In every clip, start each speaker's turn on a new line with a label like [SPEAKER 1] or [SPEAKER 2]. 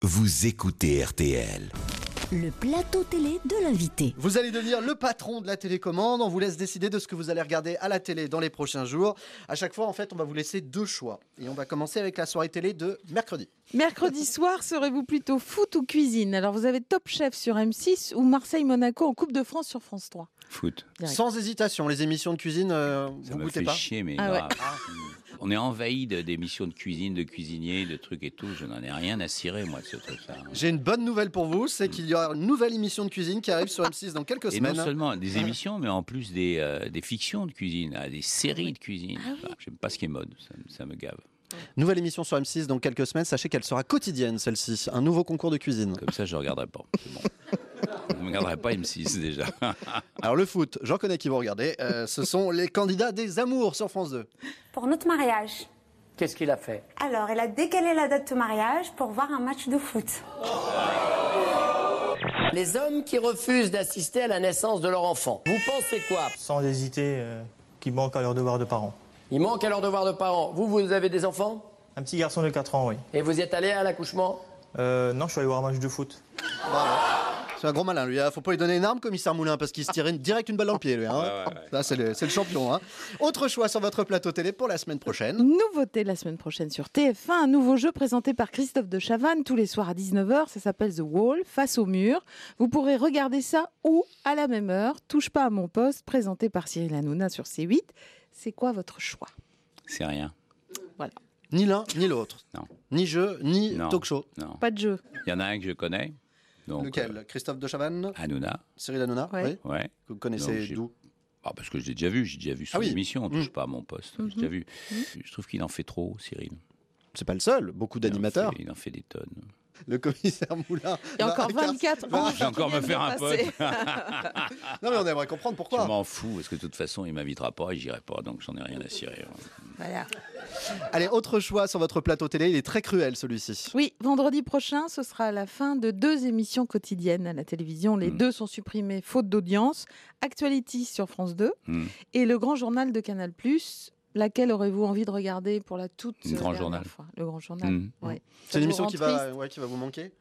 [SPEAKER 1] Vous écoutez RTL.
[SPEAKER 2] Le plateau télé de l'invité.
[SPEAKER 3] Vous allez devenir le patron de la télécommande. On vous laisse décider de ce que vous allez regarder à la télé dans les prochains jours. À chaque fois, en fait, on va vous laisser 2 choix. Et on va commencer avec la soirée télé de mercredi.
[SPEAKER 4] Mercredi soir, serez-vous plutôt foot ou cuisine? Alors vous avez Top Chef sur M6 ou Marseille-Monaco en Coupe de France sur France 3.
[SPEAKER 5] Foot.
[SPEAKER 4] Direct.
[SPEAKER 3] Sans hésitation, les émissions de cuisine,
[SPEAKER 5] Ça
[SPEAKER 3] vous
[SPEAKER 5] me
[SPEAKER 3] goûtez
[SPEAKER 5] fait
[SPEAKER 3] pas
[SPEAKER 5] chier, mais
[SPEAKER 4] Ah ouais.
[SPEAKER 5] grave. On est envahi d'émissions de cuisine, de cuisiniers, de trucs et tout. Je n'en ai rien à cirer, moi, de ce truc-là.
[SPEAKER 3] J'ai une bonne nouvelle pour vous, c'est qu'il y aura une nouvelle émission de cuisine qui arrive sur M6 dans quelques
[SPEAKER 5] Et
[SPEAKER 3] semaines.
[SPEAKER 5] non seulement des émissions, mais en plus des fictions de cuisine, des séries de cuisine. Enfin, j'aime pas ce qui est mode, ça me gave.
[SPEAKER 3] Nouvelle émission sur M6 dans quelques semaines. Sachez qu'elle sera quotidienne, celle-ci. Un nouveau concours de cuisine.
[SPEAKER 5] Comme ça, je regarderai pas. C'est bon. Je ne regarderai pas M6 déjà.
[SPEAKER 3] Alors le foot, j'en connais qui vont regarder. Ce sont les candidats des amours sur France 2.
[SPEAKER 6] Pour notre mariage.
[SPEAKER 7] Qu'est-ce qu'il a fait?
[SPEAKER 6] Alors, elle a décalé la date de mariage pour voir un match de foot.
[SPEAKER 7] Les hommes qui refusent d'assister à la naissance de leur enfant. Vous pensez quoi?
[SPEAKER 8] Sans hésiter, qui manquent à leur devoir de parents.
[SPEAKER 7] Ils manquent à leur devoir de parents. Vous avez des enfants?
[SPEAKER 8] Un petit garçon de 4 ans, oui.
[SPEAKER 7] Et vous y êtes allé à l'accouchement?
[SPEAKER 8] Non, je suis allé voir un match de foot.
[SPEAKER 3] C'est un gros malin, lui. Faut pas lui donner une arme, commissaire Moulin, parce qu'il se tire direct une balle dans le pied, lui. Hein.
[SPEAKER 5] Ouais.
[SPEAKER 3] Là, c'est le champion. Hein. Autre choix sur votre plateau télé pour la semaine prochaine.
[SPEAKER 4] Nouveauté la semaine prochaine sur TF1, un nouveau jeu présenté par Christophe de Chavannes tous les soirs à 19h. Ça s'appelle The Wall, face au mur. Vous pourrez regarder ça où à la même heure. Touche pas à mon poste, présenté par Cyril Hanouna sur C8. C'est quoi votre choix?
[SPEAKER 5] C'est rien.
[SPEAKER 4] Voilà.
[SPEAKER 3] Ni l'un, ni l'autre.
[SPEAKER 5] Non.
[SPEAKER 3] Ni jeu, ni
[SPEAKER 5] Non.
[SPEAKER 3] talk show.
[SPEAKER 5] Non.
[SPEAKER 4] Pas de jeu.
[SPEAKER 5] Il y en a un que je connais. Donc,
[SPEAKER 3] Lequel Christophe de Chavannes,
[SPEAKER 5] Hanouna.
[SPEAKER 3] Cyril Hanouna,
[SPEAKER 4] Ouais.
[SPEAKER 3] oui.
[SPEAKER 5] Ouais.
[SPEAKER 3] Que vous
[SPEAKER 5] Donc,
[SPEAKER 3] connaissez
[SPEAKER 5] j'ai-
[SPEAKER 3] d'où?
[SPEAKER 5] Ah, parce que j'ai déjà vu son
[SPEAKER 3] oui.
[SPEAKER 5] émission, on touche pas à mon poste. J'ai déjà vu. Je trouve qu'il en fait trop, Cyril.
[SPEAKER 3] C'est pas le seul, beaucoup d'animateurs.
[SPEAKER 5] Il en fait des tonnes.
[SPEAKER 3] Le commissaire Moulin.
[SPEAKER 4] Il y a encore
[SPEAKER 3] va-
[SPEAKER 4] 24
[SPEAKER 3] va-
[SPEAKER 4] ans.
[SPEAKER 5] Je vais encore me faire un pote.
[SPEAKER 3] Non, mais on aimerait comprendre
[SPEAKER 5] Je
[SPEAKER 3] pourquoi.
[SPEAKER 5] m'en fous, parce que de toute façon, il m'invitera pas et j'irai pas, donc j'en ai rien à cirer.
[SPEAKER 4] Voilà.
[SPEAKER 3] Allez, autre choix sur votre plateau télé. Il est très cruel, celui-ci.
[SPEAKER 4] Oui, vendredi prochain, ce sera la fin de 2 émissions quotidiennes à la télévision. Les 2 sont supprimées faute d'audience. Actuality sur France 2 et le Grand Journal de Canal+. Laquelle aurez-vous envie de regarder pour la toute
[SPEAKER 5] Le Grand
[SPEAKER 4] dernière
[SPEAKER 5] Journal.
[SPEAKER 4] fois? Le Grand Journal, ouais.
[SPEAKER 3] C'est une
[SPEAKER 4] Ça
[SPEAKER 3] émission
[SPEAKER 4] vous
[SPEAKER 3] qui
[SPEAKER 4] rend triste
[SPEAKER 3] va vous manquer.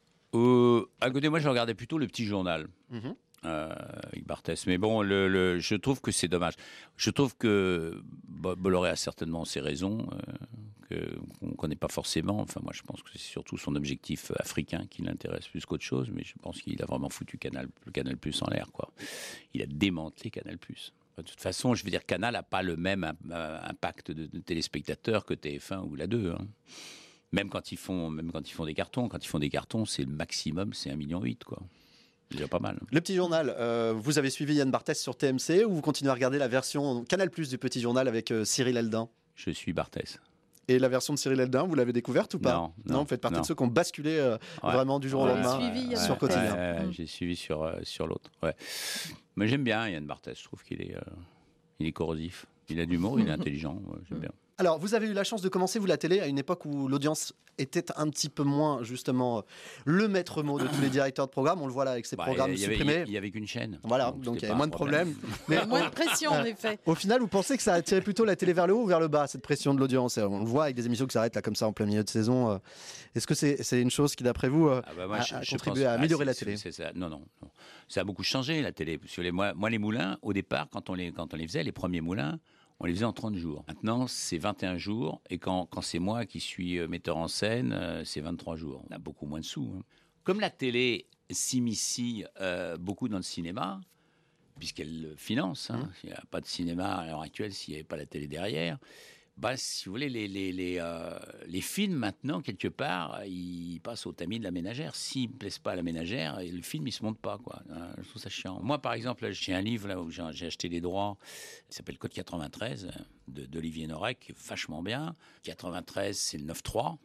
[SPEAKER 5] À côté, moi, je regardais plutôt le Petit Journal. Avec Barthès. Mais bon, je trouve que c'est dommage. Je trouve que Bolloré a certainement ses raisons, qu'on ne connaît pas forcément. Enfin, moi, je pense que c'est surtout son objectif africain qui l'intéresse plus qu'autre chose, mais je pense qu'il a vraiment foutu le Canal Plus en l'air, quoi. Il a démantelé Canal Plus. De toute façon, je veux dire, Canal n'a pas le même impact de téléspectateurs que TF1 ou la 2. Hein. Même quand ils font des cartons, c'est le maximum, c'est 1,8 million, quoi. C'est déjà pas mal.
[SPEAKER 3] Le Petit Journal, vous avez suivi Yann Barthès sur TMC ou vous continuez à regarder la version Canal+ du Petit Journal avec Cyril Eldin?
[SPEAKER 5] Je suis Barthès.
[SPEAKER 3] Et la version de Cyril Eldin, vous l'avez découverte ou pas?
[SPEAKER 5] Non,
[SPEAKER 3] vous faites partie
[SPEAKER 5] non.
[SPEAKER 3] de ceux qui ont basculé vraiment du jour au
[SPEAKER 5] Ouais.
[SPEAKER 3] lendemain
[SPEAKER 4] Suivi, Yann
[SPEAKER 3] sur
[SPEAKER 4] Barthès.
[SPEAKER 3] Quotidien.
[SPEAKER 5] J'ai suivi sur l'autre. Ouais. Mais j'aime bien Yann Barthès. Je trouve qu'il est corrosif. Il a de l'humour, il est intelligent. Ouais, j'aime bien.
[SPEAKER 3] Alors, vous avez eu la chance de commencer, vous, la télé, à une époque où l'audience était un petit peu moins, justement, le maître mot de tous les directeurs de programme. On le voit là avec ces programmes supprimés.
[SPEAKER 5] Il y avait qu'une chaîne.
[SPEAKER 3] Voilà, donc il y
[SPEAKER 5] c'était
[SPEAKER 3] avait
[SPEAKER 5] pas
[SPEAKER 3] moins
[SPEAKER 5] un
[SPEAKER 3] de
[SPEAKER 5] problème.
[SPEAKER 3] problèmes. Mais
[SPEAKER 4] Moins de pression, en effet.
[SPEAKER 3] au final, vous pensez que ça a tiré plutôt la télé vers le haut ou vers le bas, cette pression de l'audience? On le voit avec des émissions qui s'arrêtent là comme ça en plein milieu de saison. Est-ce que c'est une chose qui, d'après vous,
[SPEAKER 5] Ah bah moi,
[SPEAKER 3] a
[SPEAKER 5] je
[SPEAKER 3] contribué
[SPEAKER 5] pense-
[SPEAKER 3] à améliorer la
[SPEAKER 5] c'est-
[SPEAKER 3] télé?
[SPEAKER 5] c'est ça. Non. Ça a beaucoup changé, la télé. Parce que moi, les moulins, au départ, quand on les faisait, les premiers moulins, on les faisait en 30 jours. Maintenant, c'est 21 jours. Et quand c'est moi qui suis metteur en scène, c'est 23 jours. On a beaucoup moins de sous. Hein. Comme la télé s'immiscie beaucoup dans le cinéma, puisqu'elle le finance, hein, il n'y a pas de cinéma à l'heure actuelle s'il n'y avait pas la télé derrière, si vous voulez, les films, maintenant, quelque part, ils passent au tamis de la ménagère. S'ils ne plaisent pas à la ménagère, le film, il ne se monte pas, quoi. Je trouve ça chiant. Moi, par exemple, là, j'ai un livre là, où j'ai acheté les droits, il s'appelle Code 93, d'Olivier Norek, qui est vachement bien. 93, c'est le 9-3.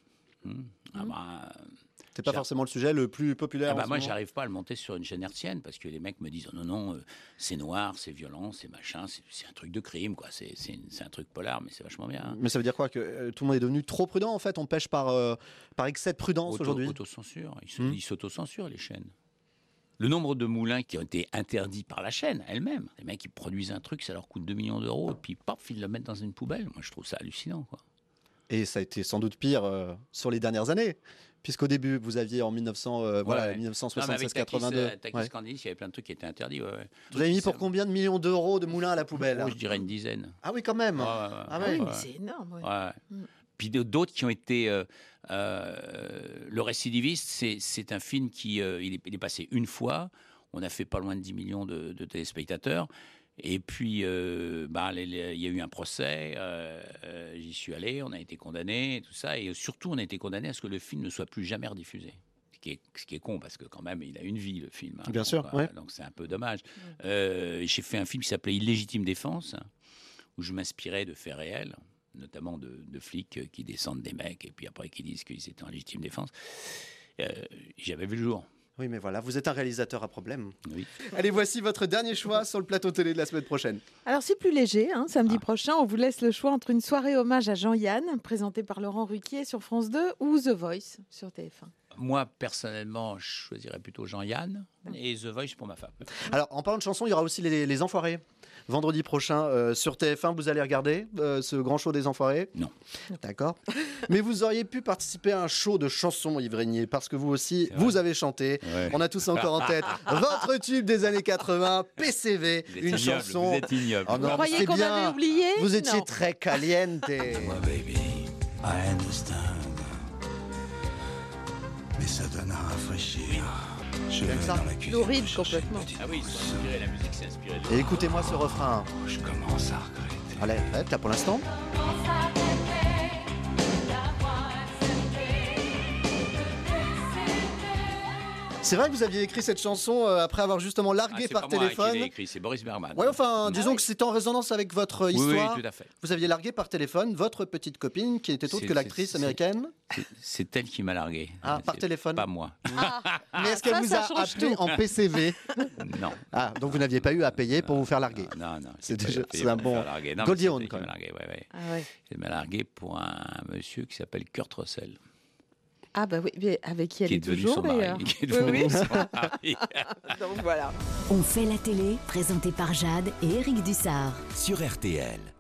[SPEAKER 5] Ah bah,
[SPEAKER 3] C'est pas forcément le sujet le plus populaire.
[SPEAKER 5] moi,
[SPEAKER 3] en ce moment.
[SPEAKER 5] j'arrive pas à le monter sur une chaîne hertzienne parce que les mecs me disent non, c'est noir, c'est violent, c'est machin, c'est un truc de crime, quoi. C'est un truc polar, mais c'est vachement bien. Hein.
[SPEAKER 3] Mais ça veut dire quoi? Que tout le monde est devenu trop prudent, en fait? On pêche par excès de prudence aujourd'hui?
[SPEAKER 5] Autocensure. Ils s'autocensurent, les chaînes. Le nombre de moulins qui ont été interdits par la chaîne elle-même. Les mecs, ils produisent un truc, ça leur coûte 2 millions d'euros, et puis paf, ils le mettent dans une poubelle. Moi, je trouve ça hallucinant, quoi.
[SPEAKER 3] Et ça a été sans doute pire sur les dernières années, Puisqu'au début, vous aviez en 1976-82.
[SPEAKER 5] Takis Candice, il y avait plein de trucs qui étaient interdits.
[SPEAKER 3] Vous avez mis pour combien de millions d'euros de moulins à la poubelle?
[SPEAKER 5] Je dirais une dizaine.
[SPEAKER 3] Ah oui, quand même.
[SPEAKER 4] Ah oui, mais c'est énorme. Ouais.
[SPEAKER 5] Ouais. Puis d'autres qui ont été... Le Récidiviste, c'est un film qui il est passé une fois. On a fait pas loin de 10 millions de téléspectateurs. Et puis, il y a eu un procès. J'y suis allé, on a été condamné, tout ça. Et surtout, on a été condamné à ce que le film ne soit plus jamais rediffusé. Ce qui est con, parce que quand même, il a une vie, le film.
[SPEAKER 3] Bien sûr, ouais.
[SPEAKER 5] Donc c'est un peu dommage. J'ai fait un film qui s'appelait Illégitime défense, où je m'inspirais de faits réels, notamment de flics qui descendent des mecs et puis après qui disent qu'ils étaient en légitime défense. J'avais vu le jour.
[SPEAKER 3] Oui, mais voilà, vous êtes un réalisateur à problème.
[SPEAKER 5] Oui.
[SPEAKER 3] Allez, voici votre dernier choix sur le plateau télé de la semaine prochaine.
[SPEAKER 4] Alors c'est plus léger, samedi prochain, on vous laisse le choix entre une soirée hommage à Jean-Yann, présentée par Laurent Ruquier sur France 2, ou The Voice sur TF1.
[SPEAKER 5] Moi, personnellement, je choisirais plutôt Jean-Yann et The Voice pour ma femme.
[SPEAKER 3] Alors, en parlant de chansons, il y aura aussi les Enfoirés. Vendredi prochain sur TF1, vous allez regarder ce grand show des Enfoirés?
[SPEAKER 5] Non.
[SPEAKER 3] D'accord. Mais vous auriez pu participer à un show de chansons, Yves Régnier, parce que vous aussi, vous avez chanté.
[SPEAKER 5] Ouais.
[SPEAKER 3] On a tous encore en tête votre tube des années 80, PCV, une chanson.
[SPEAKER 5] Vous êtes ignoble.
[SPEAKER 3] Oh non,
[SPEAKER 4] Vous croyez
[SPEAKER 3] c'est
[SPEAKER 4] qu'on
[SPEAKER 3] bien.
[SPEAKER 4] avait oublié?
[SPEAKER 3] Vous étiez
[SPEAKER 4] Non.
[SPEAKER 3] très caliente.
[SPEAKER 1] Baby, I understand. Mais ça donne à rafraîchir. Je vais
[SPEAKER 3] ça
[SPEAKER 1] dans la cuisine.
[SPEAKER 4] Horrible,
[SPEAKER 1] chercher une
[SPEAKER 4] complètement.
[SPEAKER 1] petite
[SPEAKER 5] Ah oui, ils sont inspirés, la musique s'est inspirée de...
[SPEAKER 3] Et écoutez-moi ce refrain.
[SPEAKER 1] Je commence à regretter.
[SPEAKER 3] Allez, arrête là pour l'instant. C'est vrai que vous aviez écrit cette chanson après avoir justement largué
[SPEAKER 5] c'est
[SPEAKER 3] par
[SPEAKER 5] pas moi
[SPEAKER 3] téléphone.
[SPEAKER 5] qui l'ai écrit, c'est Boris Berman.
[SPEAKER 3] Ouais, enfin, disons que c'était en résonance avec votre
[SPEAKER 5] Oui,
[SPEAKER 3] histoire.
[SPEAKER 5] oui, tout à fait.
[SPEAKER 3] Vous aviez largué par téléphone votre petite copine qui était autre
[SPEAKER 5] C'est-
[SPEAKER 3] que l'actrice
[SPEAKER 5] c'est-
[SPEAKER 3] américaine.
[SPEAKER 5] C'est elle qui m'a largué.
[SPEAKER 3] Ah, par
[SPEAKER 5] C'est
[SPEAKER 3] téléphone.
[SPEAKER 5] Pas moi.
[SPEAKER 3] Mais est-ce qu'elle
[SPEAKER 4] ça,
[SPEAKER 3] vous
[SPEAKER 4] ça
[SPEAKER 3] a
[SPEAKER 4] change
[SPEAKER 3] appelé
[SPEAKER 4] tout.
[SPEAKER 3] en PCV?
[SPEAKER 5] Non.
[SPEAKER 3] Ah, donc vous n'aviez pas eu à payer pour vous faire larguer.
[SPEAKER 5] Non.
[SPEAKER 3] C'est
[SPEAKER 5] j'ai pas
[SPEAKER 3] déjà-
[SPEAKER 5] payé
[SPEAKER 3] c'est un
[SPEAKER 5] pour me
[SPEAKER 3] bon
[SPEAKER 5] faire larguer. Non,
[SPEAKER 3] Goldie
[SPEAKER 5] mais
[SPEAKER 3] Hawn,
[SPEAKER 5] c'est elle
[SPEAKER 3] quand
[SPEAKER 5] qui m'a
[SPEAKER 3] même.
[SPEAKER 5] largué, ouais.
[SPEAKER 4] Ah ouais.
[SPEAKER 5] Elle m'a largué pour un monsieur qui s'appelle Kurt Russell,
[SPEAKER 4] Ah bah oui, mais avec qui elle
[SPEAKER 5] qui est
[SPEAKER 4] est
[SPEAKER 5] devenu
[SPEAKER 4] toujours
[SPEAKER 5] son mari.
[SPEAKER 4] d'ailleurs.
[SPEAKER 5] Qui est
[SPEAKER 4] Oui,
[SPEAKER 5] devenu
[SPEAKER 4] oui.
[SPEAKER 5] son mari.
[SPEAKER 4] Donc voilà.
[SPEAKER 2] On fait la télé, présenté par Jade et Éric Dussard.
[SPEAKER 1] Sur RTL.